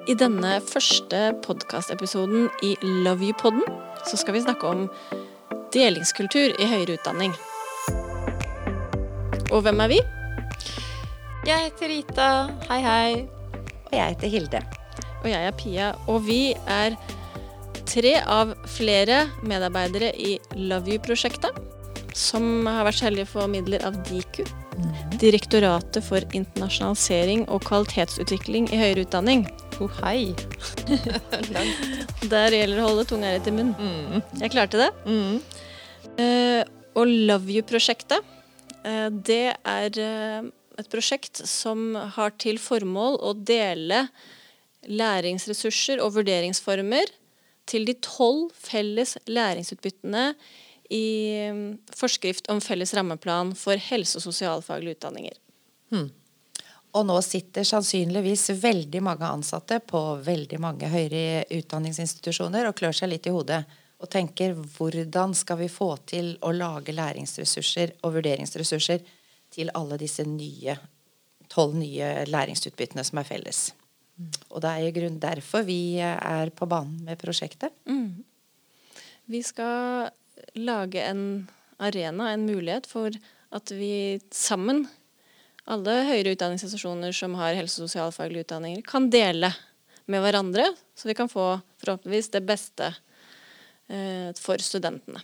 I denne første podcast-episoden i Love You-podden så skal vi snakke om delingskultur i høyere utdanning. Og hvem er vi? Jeg heter Rita, hei. Og jeg heter Hilde. Og jeg er Pia, og vi er 3 av flere medarbeidere i Love You-prosjektet, som har vært så heldige for midler av DIKU, Direktoratet for internasjonalisering og kvalitetsutvikling i høyere utdanning. Hei. Der gjelder å holde tunga rett i munnen. Jeg klarte det. Og Love You-prosjektet, det er et prosjekt som har til formål å dele læringsressurser og vurderingsformer til de 12 felles læringsutbyttene i forskrift om felles rammeplan for helse- og sosialfaglige utdanninger. Og nå sitter sannsynligvis veldig mange ansatte på veldig mange høyere utdanningsinstitusjoner og klør seg litt i hodet og tenker hvordan skal vi få til å lage læringsressurser og vurderingsressurser til alle disse 12 nye læringsutbyttene som er felles. Og det er i grunn derfor vi er på banen med prosjektet. Vi skal lage en arena, en mulighet for at vi sammen, alle høyere utdanningsinstitusjoner som har helse- og sosialfaglige utdanninger, kan dele med hverandre, så vi kan få forhåpentligvis det beste for studentene.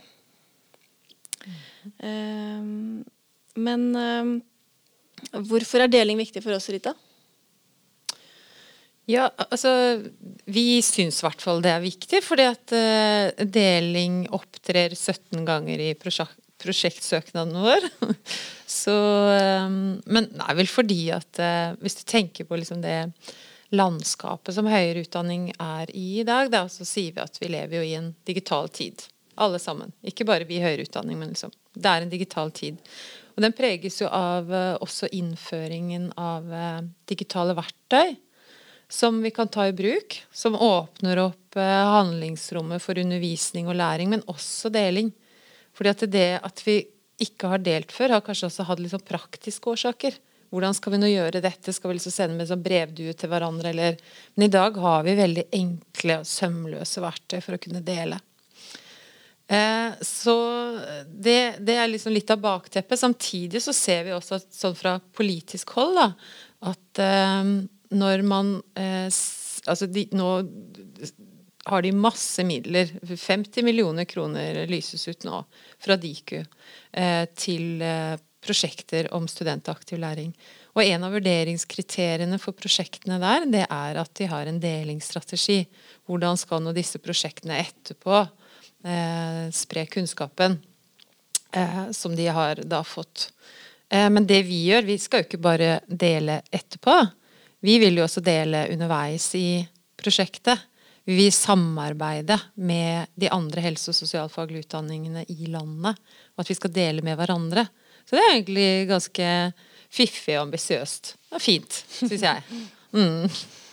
Men hvorfor er deling viktig for oss, Rita? Ja, altså, vi synes i hvert fall det er viktig, fordi at deling opptrer 17 ganger i prosjektsøknaden vår. Så, men det er vel fordi at hvis du tenker på liksom det landskapet som høyere utdanning er i dag, da, så sier vi at vi lever jo i en digital tid. Alle sammen. Ikke bare vi i høyere utdanning, men liksom, det er en digital tid. Og den preges jo av også innføringen av digitale verktøy, som vi kan ta i bruk, som åpner opp handlingsrommet for undervisning og læring, men også deling. Fordi at det at vi ikke har delt før, har kanskje også hatt litt sånn praktiske årsaker. Hvordan skal vi nå gjøre dette? Skal vi liksom sende med sånn brevdue til hverandre? Eller? Men i dag har vi veldig enkle og sømløse verktøy for å kunne dele. Så det er liksom litt av bakteppet. Samtidig så ser vi også sånn fra politisk hold da, at når man nå har de masse midler, 50 millioner kroner lyses ut nå fra DIKU til prosjekter om studentaktiv læring. Og en av vurderingskriteriene for prosjektene der, det er at de har en delingsstrategi. Hvordan skal nå disse prosjektene etterpå spre kunnskapen som de har da fått. Men det vi gjør, vi skal jo ikke bare dele etterpå. Vi vil jo også dele underveis i prosjektet. Vi vil samarbeide med de andre helse- og sosialfaglige utdanningene i landet, og at vi skal dele med hverandre. Så det er egentlig ganske fiffig og ambisiøst. Det er fint, synes jeg.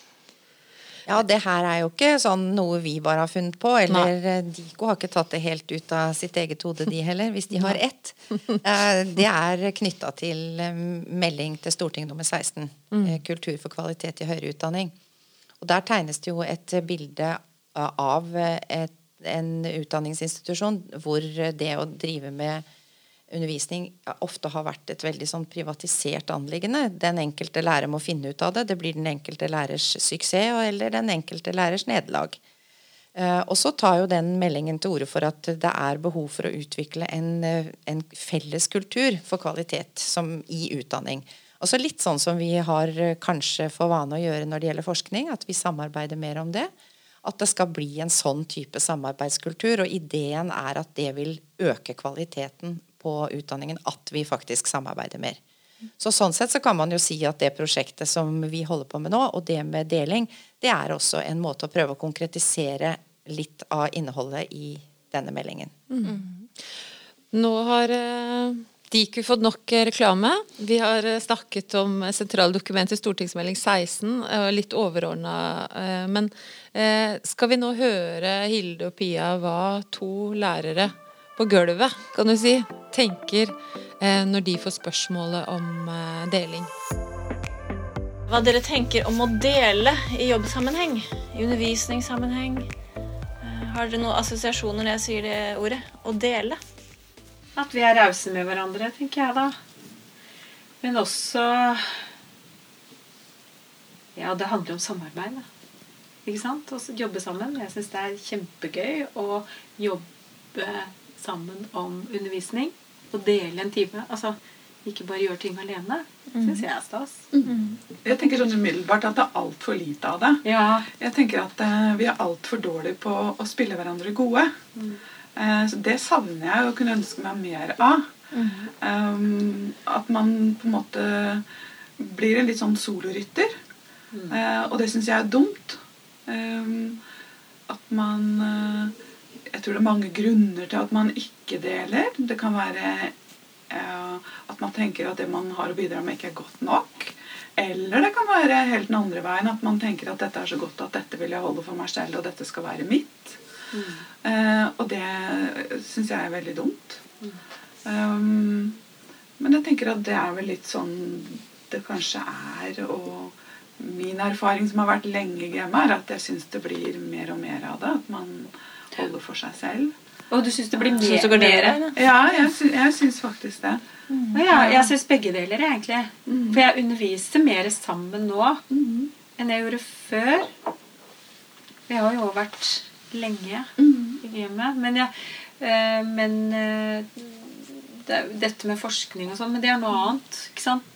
Ja, det her er jo ikke sånn noe vi bare har funnet på, eller DIKO har ikke tatt det helt ut av sitt eget hode de heller, hvis de har ett. Det er knyttet til melding til Storting nummer 16, Kultur for kvalitet i høyere utdanning. Og der tegnes det jo et bilde av en utdanningsinstitusjon hvor det å drive med undervisning ofte har vært et veldig sånn privatisert anliggende. Den enkelte lærer må finne ut av det. Det blir den enkelte lærers suksess eller den enkelte lærers nederlag. Og så tar jo den meldingen til orde for at det er behov for å utvikle en felles kultur for kvalitet som i utdanning. Altså litt sånn som vi har kanskje for vane å gjøre når det gjelder forskning, at vi samarbeider mer om det. At det skal bli en sånn type samarbeidskultur, og ideen er at det vil øke kvaliteten på utdanningen, at vi faktisk samarbeider mer. Så sånn sett så kan man jo si at det prosjektet som vi holder på med nå, og det med deling, det er også en måte å prøve å konkretisere litt av innholdet i denne meldingen. Nå har DIKU fått nok reklame. Vi har snakket om sentraldokumentet stortingsmelding 16, litt overordnet. Men skal vi nå høre Hilde og Pia hva 2 lærere på gulvet, kan du si, tenker når de får spørsmålet om deling? Hva dere tenker om å dele i jobbsammenheng, i undervisningssammenheng. Har dere noen assosiasjoner når jeg sier det ordet? Å dele? At vi rause med hverandre, tenker jeg da. Men også... Ja, det handler om samarbeid, da. Ikke sant? Og jobbe sammen. Jeg synes det kjempegøy å jobbe sammen om undervisning. Og dele en time. Altså, ikke bare gjøre ting alene. Synes jeg stas. Jeg tenker sånn umiddelbart at det alt for lite av det. Ja. Jeg tenker at vi alt for dårlige på å spille hverandre gode. Så det savner jeg og kunne ønske meg mer av. At man på en måte blir en litt sånn solorytter. Og det synes jeg dumt. At man... Jeg tror det mange grunner til at man ikke deler. Det kan være at man tenker at det man har å bidra med ikke godt nok. Eller det kan være helt den andre veien, at man tenker at dette så godt at dette vil jeg holde for meg selv, og dette skal være mitt. Og det synes jeg veldig dumt. Men jeg tenker at det vel litt sånn det kanskje og min erfaring som har vært lenge i gamet at jeg synes det blir mer og mer av det, at man holder for seg selv. Og du synes det blir mer? Ja, jeg synes faktisk det. Ja, jeg synes begge deler egentlig. For jeg underviser mer sammen nå enn jeg gjorde før. Jeg har jo vært lenge i gamet. Men dette med forskning og sånn, men det noe annet. Ikke sant?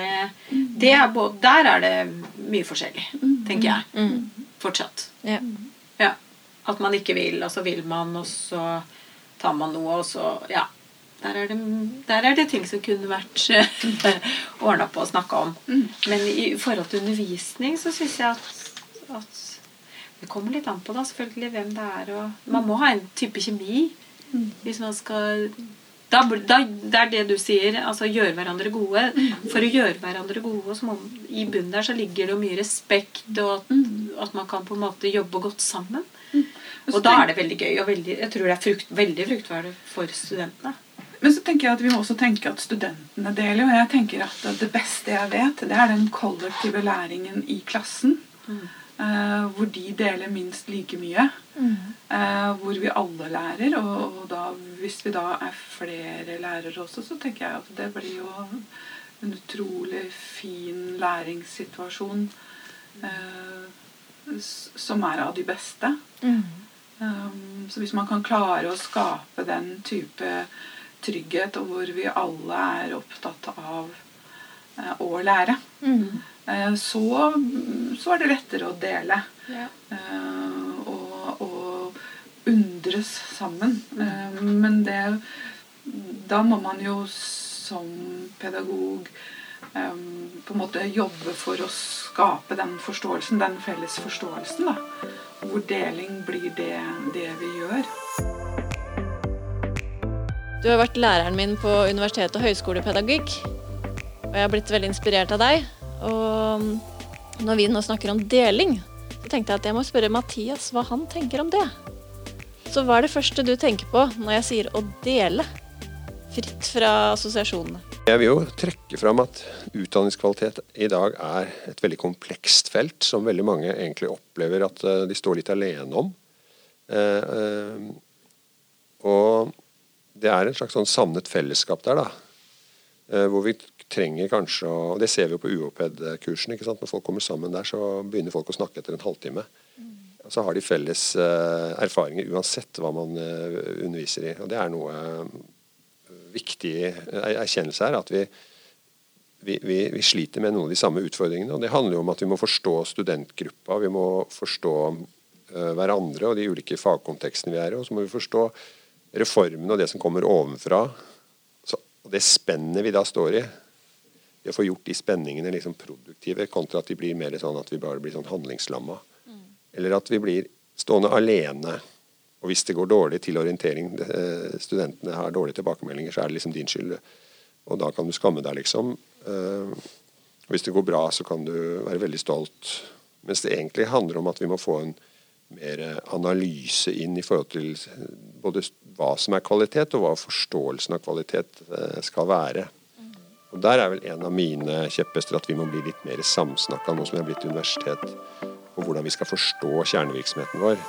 Der det mye forskjellig, tenker jeg. Fortsatt. Ja. At man ikke vil, og så vil man, og så tar man noe, og så, ja. Der det ting som kunne vært ordnet på å snakke om. Men i forhold til undervisning, så synes jeg at det kommer litt an på da, selvfølgelig, hvem det og man må ha en type kjemi, hvis man skal... det det du sier, altså gjøre hverandre gode. For å gjøre hverandre gode, så i bunnen der så ligger det jo mye respekt, og at man kan på en måte jobbe godt sammen. Og da det veldig gøy, og jeg tror det veldig fruktbart for studentene. Men så tenker jeg at vi må også tenke at studentene deler, og jeg tenker at det beste jeg vet, det den kollektive læringen i klassen, hvor de deler minst like mye, hvor vi alle lærer, og da, hvis vi da flere lærere også, så tenker jeg at det blir jo en utrolig fin læringssituasjon som av de beste. Så hvis man kan klare å skape den type trygghet, og hvor vi alle opptatt av å lære, så det lettere å dele og undres sammen. Men da må man jo som pedagog på en måte jobbe for å skape den forståelsen, den felles forståelsen da, hvor deling blir det vi gjør. Du har vært læreren min på universitet og høyskolepedagogikk, og jeg har blitt veldig inspirert av deg. Og når vi nå snakker om deling, så tenkte jeg at jeg må spørre Mathias hva han tenker om det. Så hva det første du tenker på når jeg sier å dele, fritt fra assosiasjonene? Jeg vil jo trekke fram at utdanningskvalitet i dag et veldig komplekst felt, som veldig mange egentlig opplever at de står litt alene om. Og det en slags sånn savnet fellesskap der da, hvor vi trenger kanskje, og det ser vi jo på UOPED-kursen, ikke sant? Når folk kommer sammen der, så begynner folk å snakke etter en halvtime. Og så har de felles erfaringer uansett hva man underviser i, og det noe viktig erkjennelse her, at vi sliter med noen av de samme utfordringene, og det handler jo om at vi må forstå studentgruppa, vi må forstå hverandre og de ulike fagkontekstene vi og så må vi forstå reformen og det som kommer ovenfra, og det spennet vi da står i, det å få gjort de spenningene liksom produktive, kontra at de blir mer sånn at vi bare blir sånn handlingslamma, eller at vi blir stående alene. Og hvis det går dårlig til orientering, studentene har dårlige tilbakemeldinger, så det liksom din skyld. Og da kan du skamme deg, liksom. Og hvis det går bra, så kan du være veldig stolt. Mens det egentlig handler om at vi må få en mer analyse inn i forhold til både hva som kvalitet, og hva forståelsen av kvalitet skal være. Og der vel en av mine kjepphester at vi må bli litt mer samsnakka nå som vi har blitt universitet, på hvordan vi skal forstå kjernevirksomheten vår.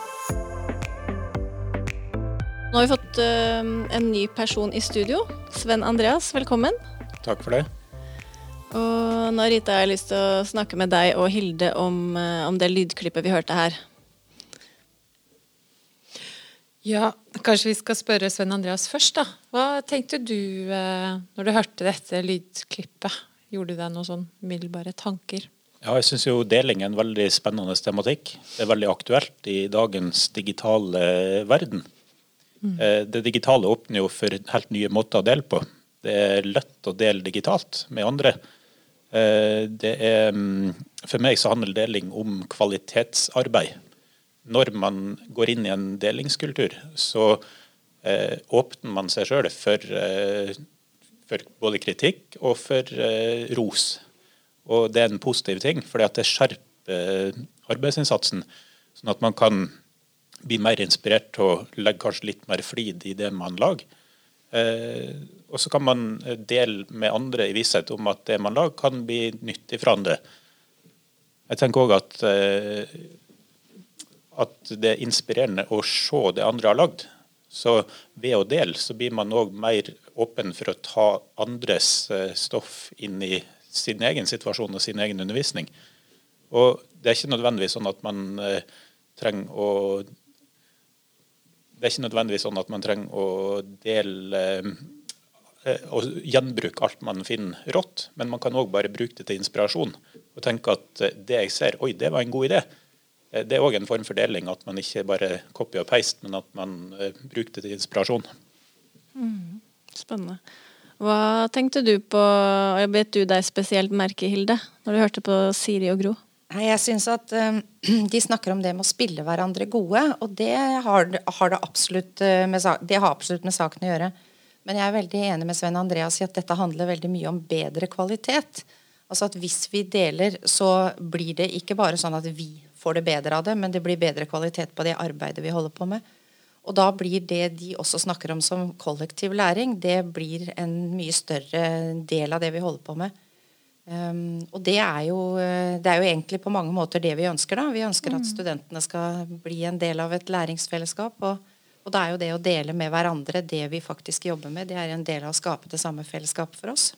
Nå har vi fått en ny person i studio. Sven Andreas, velkommen. Takk for det. Og nå Rita, har jeg lyst til å snakke med deg og Hilde om det lydklippet vi hørte her. Ja, kanskje vi skal spørre Sven Andreas først da. Hva tenkte du når du hørte dette lydklippet? Gjorde du deg noen sånn umiddelbare tanker? Ja, jeg synes jo deling er en veldig spennende tematikk. Det er veldig aktuelt i dagens digitale verden. Det digitale åpner jo for helt nye måter å dele på. Det er lett å dele digitalt med andre. For meg så handler deling om kvalitetsarbeid. Når man går inn i en delingskultur, så åpner man seg selv for både kritikk og for ros. Og det er en positiv ting, fordi at det skjerper arbeidsinnsatsen, sånn at man kan bli mer inspirert til å legge kanskje litt mer flid i det man lager. Og så kan man dele med andre i visshet om at det man lager kan bli nyttig for andre. Jeg tenker også at det er inspirerende å se det andre har lagd. Så ved å dele så blir man også mer åpen for å ta andres stoff inn i sin egen situasjon og sin egen undervisning. Og det er ikke nødvendigvis sånn at man trenger å dele og gjenbruke alt man finner rått, men man kan også bare bruke det til inspirasjon og tenke at det jeg ser, oi, det var en god idé. Det er også en form for deling, at man ikke bare copy og paste, men at man bruker det til inspirasjon. Spennende. Hva tenkte du på, og jeg bet du deg spesielt merke, Hilde, når du hørte på Siri og Gro? Jeg synes at de snakker om det med å spille hverandre gode, og det har absolutt med saken å gjøre. Men jeg er veldig enig med Sven Andreas i at dette handler veldig mye om bedre kvalitet. Altså at hvis vi deler, så blir det ikke bare sånn at vi får det bedre av det, men det blir bedre kvalitet på det arbeidet vi holder på med. Og da blir det de også snakker om som kollektiv læring, det blir en mye større del av det vi holder på med. Og det er jo egentlig på mange måter det vi ønsker da. Vi ønsker at studentene skal bli en del av et læringsfellesskap, og det er jo det å dele med hverandre det vi faktisk jobber med. Det er en del av å skape det samme fellesskapet for oss.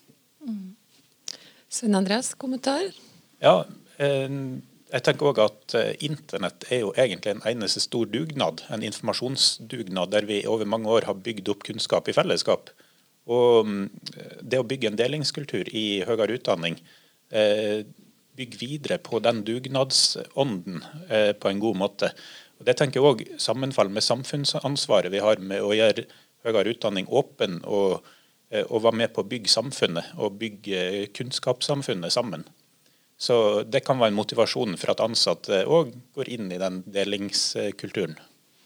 Sven Andreas, kommentar? Ja, jeg tenker også at internett er jo egentlig en eneste stor dugnad, en informasjonsdugnad der vi over mange år har bygd opp kunnskap i fellesskap. Og det å bygge en delingskultur i høyere utdanning, bygge videre på den dugnadsånden på en god måte. Og det tenker jeg også sammenfall med samfunnsansvaret vi har med å gjøre høyere utdanning åpen og være med på å bygge samfunnet og bygge kunnskapssamfunnet sammen. Så det kan være en motivasjon for at ansatte også går inn i den delingskulturen.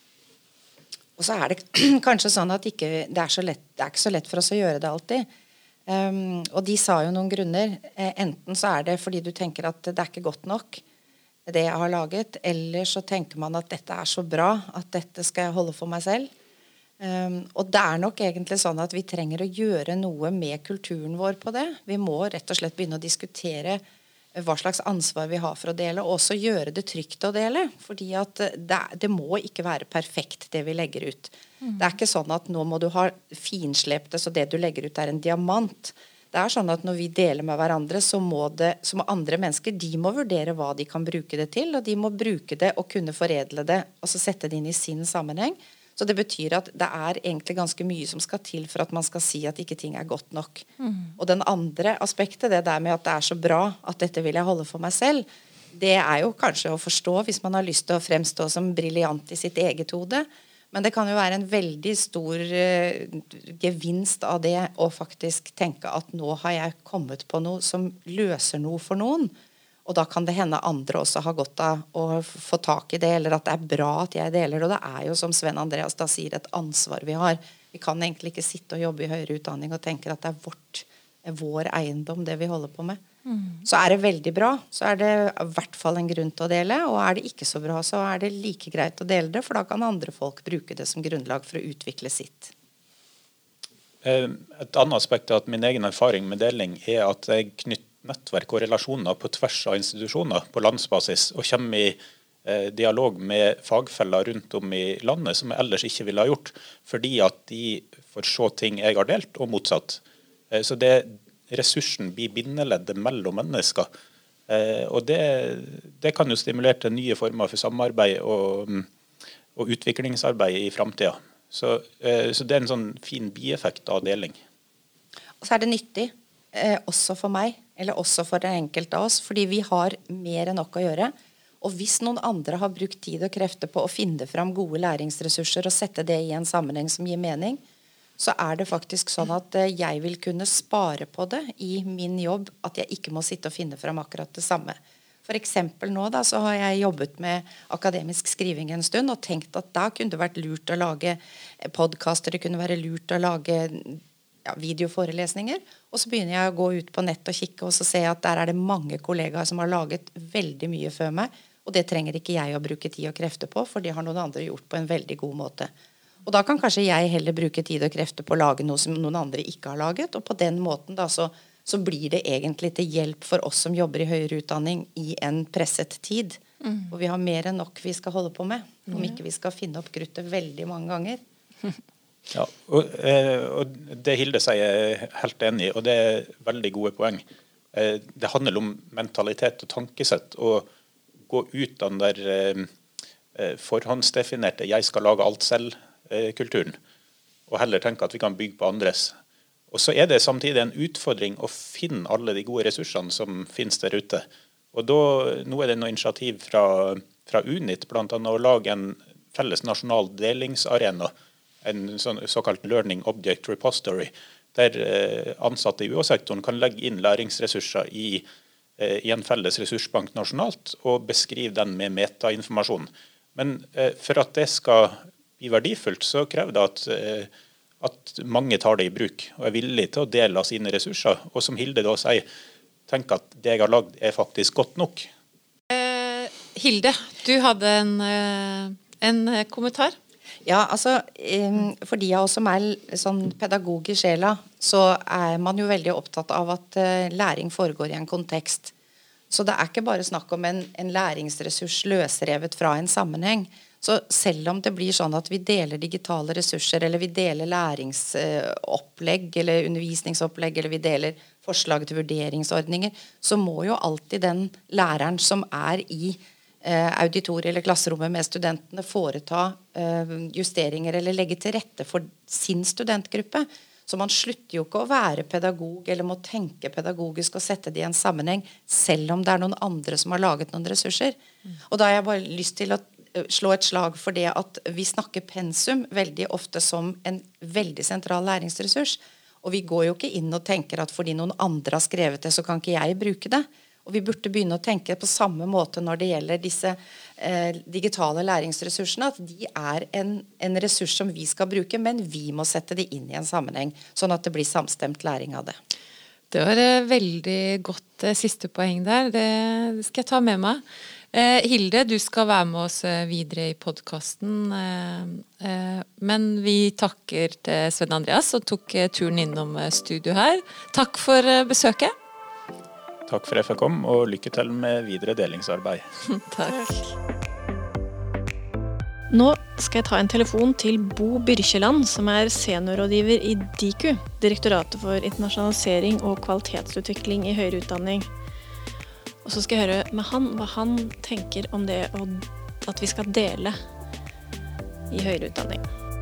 Og så er det kanskje sånn at det er ikke så lett for oss å gjøre det alltid. Og de sa jo noen grunner. Enten så er det fordi du tenker at det er ikke godt nok, det jeg har laget, eller så tenker man at dette er så bra, at dette skal jeg holde for meg selv. Og det er nok egentlig sånn at vi trenger å gjøre noe med kulturen vår på det. Vi må rett og slett begynne å diskutere hva slags ansvar vi har for å dele, og også gjøre det trygt å dele. Fordi at det må ikke være perfekt det vi legger ut. Det er ikke sånn at nå må du ha finslept det, så det du legger ut er en diamant. Det er sånn at når vi deler med hverandre, så må andre mennesker, de må vurdere hva de kan bruke det til, og de må bruke det og kunne foredle det, og så sette det inn i sin sammenheng. Så det betyr at det er egentlig ganske mye som skal til for at man skal si at ikke ting er godt nok. Og den andre aspektet, det der med at det er så bra at dette vil jeg holde for meg selv, det er jo kanskje å forstå hvis man har lyst til å fremstå som briljant i sitt eget hode. Men det kan jo være en veldig stor gevinst av det å faktisk tenke at nå har jeg kommet på noe som løser noe for noen. Og da kan det hende andre også har godt av å få tak i det, eller at det er bra at jeg deler det. Og det er jo, som Sven Andreas da sier, et ansvar vi har. Vi kan egentlig ikke sitte og jobbe i høyere utdanning og tenke at det er vår eiendom, det vi holder på med. Så er det veldig bra, så er det i hvert fall en grunn til å dele, og er det ikke så bra, så er det like greit å dele det, for da kan andre folk bruke det som grunnlag for å utvikle sitt. Et annet aspekt er at min egen erfaring med deling er at jeg knytter nettverk og relasjoner på tvers av institusjoner på landsbasis, og kommer i dialog med fagfeller rundt om i landet som jeg ellers ikke ville ha gjort, fordi at de får se ting jeg har delt, og motsatt. Så ressursen blir bindeleddet mellom mennesker, og det kan jo stimulere til nye former for samarbeid og utviklingsarbeid i fremtiden. Så det er en sånn fin bieffekt av deling. Og så er det nyttig, også for meg, eller også for den enkelte av oss, fordi vi har mer enn nok å gjøre. Og hvis noen andre har brukt tid og krefter på å finne fram gode læringsressurser og sette det i en sammenheng som gir mening, så er det faktisk sånn at jeg vil kunne spare på det i min jobb, at jeg ikke må sitte og finne fram akkurat det samme. For eksempel nå da, så har jeg jobbet med akademisk skriving en stund og tenkt at da kunne det vært lurt å lage podcaster, det kunne være lurt å lage videoforelesninger. Og så begynner jeg å gå ut på nett og kikke, og så ser jeg at der er det mange kollegaer som har laget veldig mye før meg, og det trenger ikke jeg å bruke tid og krefter på, for det har noen andre gjort på en veldig god måte. Og da kan kanskje jeg heller bruke tid og krefter på å lage noe som noen andre ikke har laget, og på den måten da så blir det egentlig til hjelp for oss som jobber i høyere utdanning i en presset tid. Og vi har mer enn nok vi skal holde på med, om ikke vi skal finne opp kruttet veldig mange ganger. Ja, og det Hilde sier er helt enig i, og det er veldig gode poeng. Det handler om mentalitet og tankesett, og gå ut av den der forhåndsdefinerte 'jeg skal lage alt selv'-kulturen, og heller tenke at vi kan bygge på andres. Og så er det samtidig en utfordring å finne alle de gode ressursene som finnes der ute. Og nå er det noe initiativ fra UNIT, blant annet å lage en felles nasjonal delingsarena, en såkalt Learning Object Repository, der ansatte i UH-sektoren kan legge inn læringsressurser i en felles ressursbank nasjonalt, og beskrive den med metainformasjon. Men for at det skal bli verdifullt, så krever det at mange tar det i bruk, og er villige til å dele av sine ressurser. Og som Hilde da sier, tenk at det jeg har lagd er faktisk godt nok. Hilde, du hadde en kommentar? Ja, altså, for de av oss som er sånn pedagog i sjela, så er man jo veldig opptatt av at læring foregår i en kontekst. Så det er ikke bare snakk om en læringsressurs løsrevet fra en sammenheng. Så selv om det blir sånn at vi deler digitale ressurser, eller vi deler læringsopplegg, eller undervisningsopplegg, eller vi deler forslag til vurderingsordninger, så må jo alltid den læreren som er i auditoriet eller klasserommet med studentene foreta justeringer eller legge til rette for sin studentgruppe. Så man slutter jo ikke å være pedagog eller må tenke pedagogisk og sette det i en sammenheng, selv om det er noen andre som har laget noen ressurser. Og da har jeg bare lyst til å slå et slag for det at vi snakker pensum veldig ofte som en veldig sentral læringsressurs. Og vi går jo ikke inn og tenker at fordi noen andre har skrevet det, så kan ikke jeg bruke det. Og vi burde begynne å tenke på samme måte når det gjelder disse digitale læringsressursene, at de er en ressurs som vi skal bruke, men vi må sette det inn i en sammenheng, sånn at det blir samstemt læring av det. Det var veldig godt siste poeng der. Det skal jeg ta med meg. Hilde, du skal være med oss videre i podcasten, men vi takker til Sven Andreas som tok turen innom studio her. Takk for besøket. Takk for at jeg fikk komme, og lykke til med videre delingsarbeid. Takk. Nå skal jeg ta en telefon til Bo Byrkjeland, som er seniorrådgiver i DIKU, Direktoratet for internasjonalisering og kvalitetsutvikling i høyere utdanning. Og så skal jeg høre med han hva han tenker om det at vi skal dele i høyere utdanning.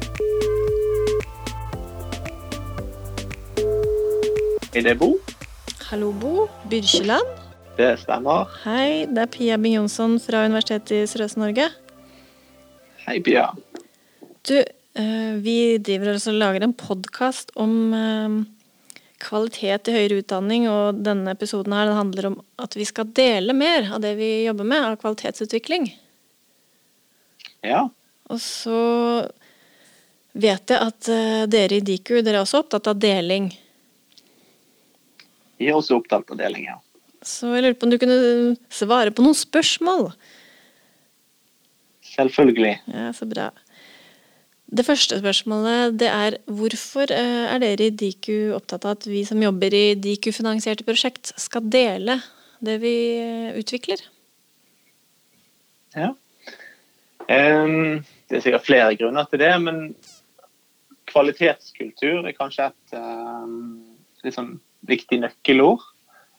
Er det Bo? Hallo Bo, Byrkjeland. Det stemmer. Hei, det er Pia Bing Jonsson fra Universitetet i Sørøst-Norge. Hei Pia. Du, vi driver og lager en podcast om kvalitet i høyere utdanning, og denne episoden her handler om at vi skal dele mer av det vi jobber med, av kvalitetsutvikling. Ja. Og så vet jeg at dere i DIKU, dere er også opptatt av deling. Vi er også opptatt av deling, ja. Så jeg lurer på om du kunne svare på noen spørsmål. Selvfølgelig. Ja, så bra. Det første spørsmålet, det hvorfor dere i DIKU opptatt av at vi som jobber i DIKU-finansierte prosjekt skal dele det vi utvikler? Ja. Det sikkert flere grunner til det, men kvalitetskultur kanskje et liksom, viktig nøkkelord.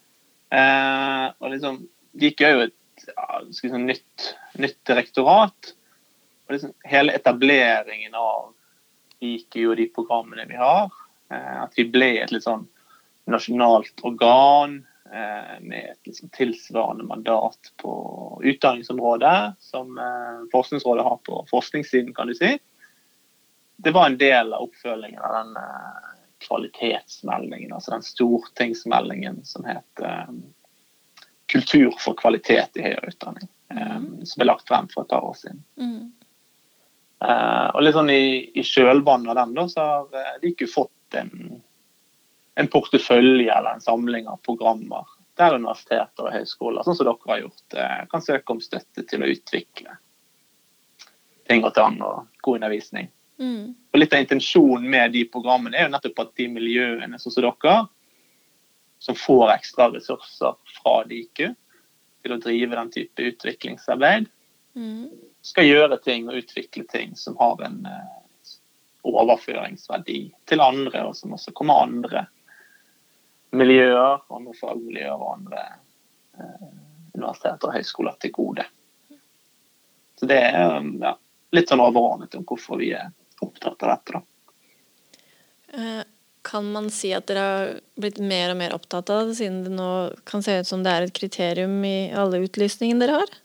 Og liksom, DIKU jo et nytt direktorat, og liksom hele etableringen av DIKU og de programmene vi har, at vi ble et litt sånn nasjonalt organ med et liksom tilsvarende mandat på utdanningsområdet som Forskningsrådet har på forskningssiden, kan du si. Det var en del av oppfølgingen av den kvalitetsmeldingen, altså den stortingsmeldingen som heter Kultur for kvalitet i høyere utdanning, som ble lagt frem for et par år siden. Og litt sånn i kjølvannet av den da, så har de ikke fått en portefølje eller en samling av programmer der universiteter og høyskoler, sånn som dere har gjort, kan søke om støtte til å utvikle ting og tang og god undervisning. Og litt av intensjonen med de programmene jo nettopp at de miljøene sånn som dere, som får ekstra ressurser fra DIKU til å drive den type utviklingsarbeid, skal gjøre ting og utvikle ting som har en overføringsverdi til andre, og som også kommer andre miljøer, andre fagmiljøer og andre universiteter og høyskoler til gode. Så det litt sånn overordnet om hvorfor vi opptatt av dette da. Kan man si at dere har blitt mer og mer opptatt av det, siden det nå kan se ut som det et kriterium i alle utlysningene dere har?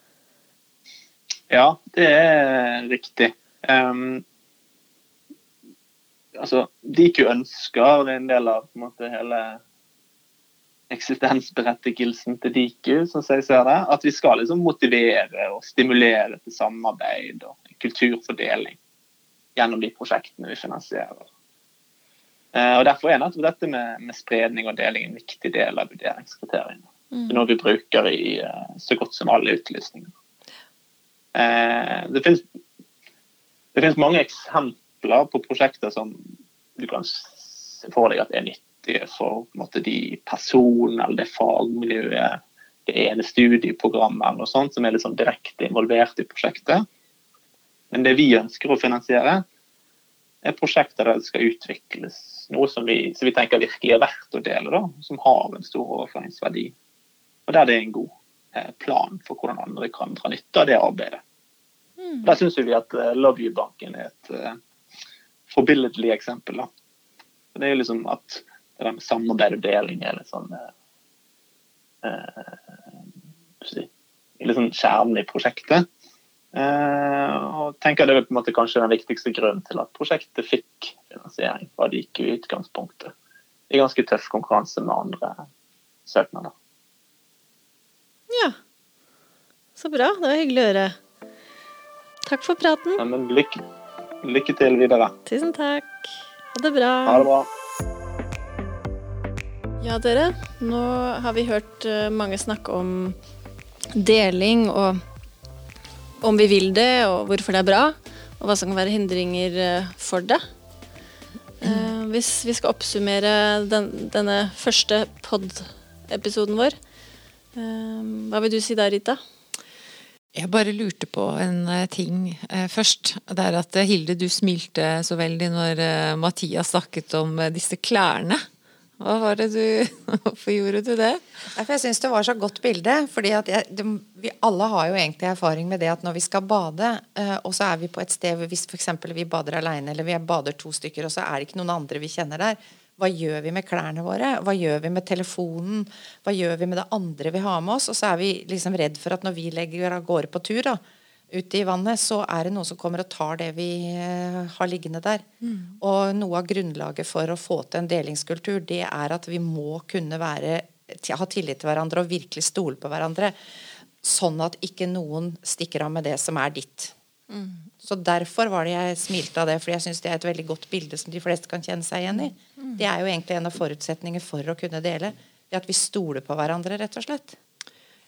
Ja, det riktig. Altså, DIKU ønsker, det en del av på en måte, hele eksistensberettigelsen til DIKU, som jeg ser det, at vi skal liksom motivere og stimulere til samarbeid og kulturfordeling gjennom de prosjektene vi finansierer. Og derfor nettopp dette med spredning og deling en viktig del av vurderingskriteriene. Det noe vi bruker i så godt som alle utlysninger. Det finnes mange eksempler på prosjekter som du kan se for deg at nyttige for på en måte, de personene eller det fagmiljøet, det ene studieprogrammet eller noe sånt, som litt sånn direkte involvert i prosjektet. Men det vi ønsker å finansiere prosjekter der det skal utvikles noe som vi tenker virkelig verdt å dele, da, som har en stor overføringsverdi. Og der det en god plan for hvordan andre kan dra nytte av det arbeidet. Der synes vi at Love You-banken et forbilledlig eksempel. Da. Det jo liksom at det der med samarbeid og deling litt sånn litt sånn kjernen i prosjektet. Og tenker det på en måte kanskje den viktigste grunnen til at prosjektet fikk finansiering fra DIKU i utgangspunktet. I ganske tøff konkurranse med andre søknader. Ja, så bra. Det var hyggelig å høre. Takk for praten. Ja, men lykke til videre. Tusen takk. Ha det bra. Ha det bra. Ja, dere. Nå har vi hørt mange snakke om deling, og om vi vil det, og hvorfor det bra, og hva som kan være hindringer for det. Hvis vi skal oppsummere denne første pod-episoden vår, hva vil du si da, Rita? Jeg bare lurte på en ting først. Det at Hilde, du smilte så veldig når Mathias snakket om disse klærne. Hva var det hvorfor gjorde du det? Jeg synes det var så godt bilde, fordi at vi alle har jo egentlig erfaring med det at når vi skal bade, og så vi på et sted, hvis for eksempel vi bader alene, eller vi bader 2 stykker, og så det ikke noen andre vi kjenner der, hva gjør vi med klærne våre? Hva gjør vi med telefonen? Hva gjør vi med det andre vi har med oss? Og så vi liksom redd for at når vi legger av gårde på tur da, ute i vannet, så det noen som kommer og tar det vi har liggende der. Og noe av grunnlaget for å få til en delingskultur, det at vi må kunne ha tillit til hverandre og virkelig stole på hverandre, sånn at ikke noen stikker av med det som ditt. Så derfor var det jeg smilte av det, for jeg synes det et veldig godt bilde som de fleste kan kjenne seg igjen i. Det jo egentlig en av forutsetningene for å kunne dele, det at vi stoler på hverandre, rett og slett.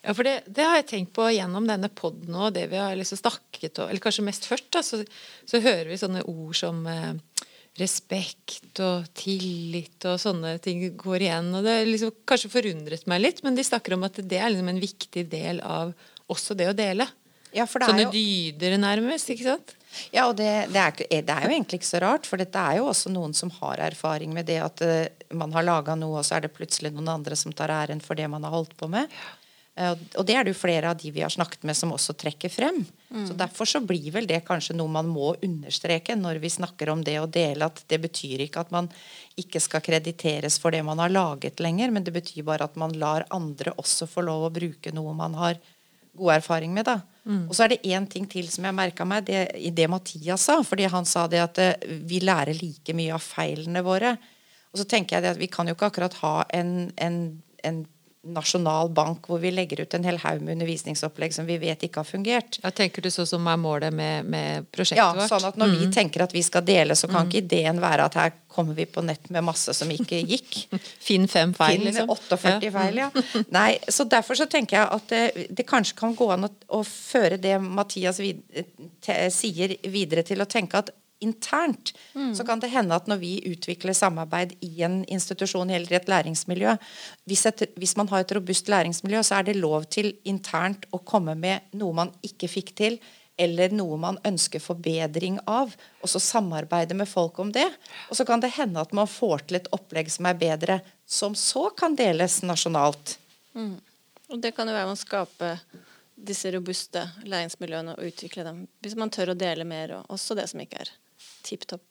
Ja, for det har jeg tenkt på gjennom denne podden og det vi har liksom snakket om, eller kanskje mest først da, så hører vi sånne ord som respekt og tillit og sånne ting går igjen, og det liksom kanskje forundret meg litt, men de snakker om at det liksom en viktig del av også det å dele. Ja, for det sånne dyder nærmest, ikke sant? Ja, og det er jo egentlig ikke så rart, for dette er jo også noen som har erfaring med det at man har laget noe, og så er det plutselig noen andre som tar æren for det man har holdt på med. Og det er det jo flere av de vi har snakket med som også trekker frem. Så derfor så blir vel det kanskje noe man må understreke når vi snakker om det å dele, at det betyr ikke at man ikke skal krediteres for det man har laget lenger, men det betyr bare at man lar andre også få lov å bruke noe man har god erfaring med da. Og så er det en ting til som jeg merket meg i det Mathias sa, fordi han sa det at vi lærer like mye av feilene våre. Og så tenker jeg det at vi kan jo ikke akkurat ha en nasjonal bank hvor vi legger ut en hel haug med undervisningsopplegg som vi vet ikke har fungert. Ja, tenker du så som er målet med prosjektet vårt? Ja, sånn at når vi tenker at vi skal dele, så kan ikke ideen være at her kommer vi på nett med masse som ikke gikk. Finn 5 feil, Finn liksom. 48 feil, ja. Nei, så derfor så tenker jeg at det kanskje kan gå an å føre det Mathias sier videre til å tenke at internt, så kan det hende at når vi utvikler samarbeid i en institusjon eller i et læringsmiljø, hvis man har et robust læringsmiljø, så er det lov til internt å komme med noe man ikke fikk til, eller noe man ønsker forbedring av, og så samarbeide med folk om det. Og så kan det hende at man får til et opplegg som er bedre, som så kan deles nasjonalt. Og det kan jo være å skape disse robuste læringsmiljøene og utvikle dem, hvis man tør å dele mer, og også det som ikke er tipptopp.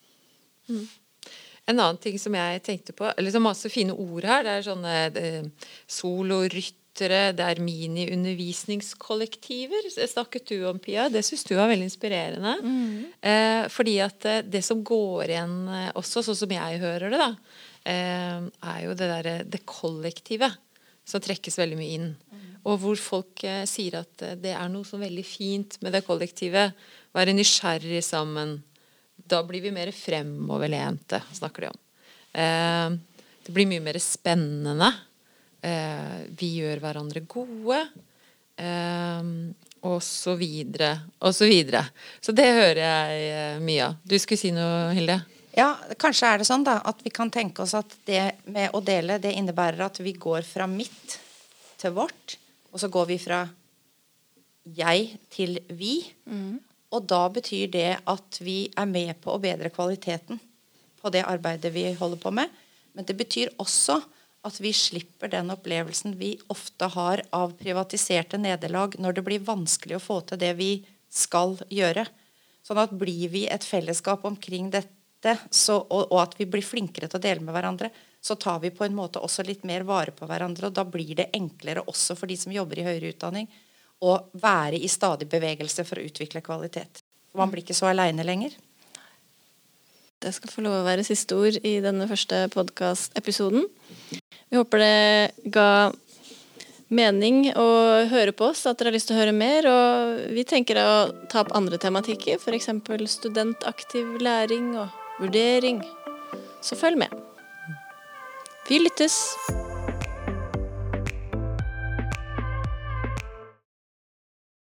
En annen ting som jeg tenkte på, liksom masse fine ord her, det er sånne soloryttere, det er mini-undervisningskollektiver, snakket du om, Pia, det synes du var veldig inspirerende. Fordi at det som går igjen også, sånn som jeg hører det da, er jo det kollektive som trekkes veldig mye inn. Og hvor folk sier at det er noe så veldig fint med det kollektive, være nysgjerrig sammen. Da blir vi mer fremoverlente, snakker de om. Det blir mye mer spennende. Vi gjør hverandre gode. Og så videre, og så videre. Så det hører jeg mye av. Du skulle si noe, Hilde? Ja, kanskje er det sånn da, at vi kan tenke oss at det med å dele, det innebærer at vi går fra mitt til vårt, og så går vi fra jeg til vi. Og da betyr det at vi er med på å bedre kvaliteten på det arbeidet vi holder på med. Men det betyr også at vi slipper den opplevelsen vi ofte har av privatiserte nederlag når det blir vanskelig å få til det vi skal gjøre. Sånn at blir vi et fellesskap omkring dette, og at vi blir flinkere til å dele med hverandre, så tar vi på en måte også litt mer vare på hverandre, og da blir det enklere også for de som jobber i høyere utdanning, å være i stadig bevegelse for å utvikle kvalitet. Man blir ikke så alene lenger. Det skal få lov å være siste ord i denne første podcast-episoden. Vi håper det ga mening å høre på oss, at dere har lyst til å høre mer, og vi tenker å ta opp andre tematikker, for eksempel studentaktiv læring og vurdering. Så følg med. Vi lyttes!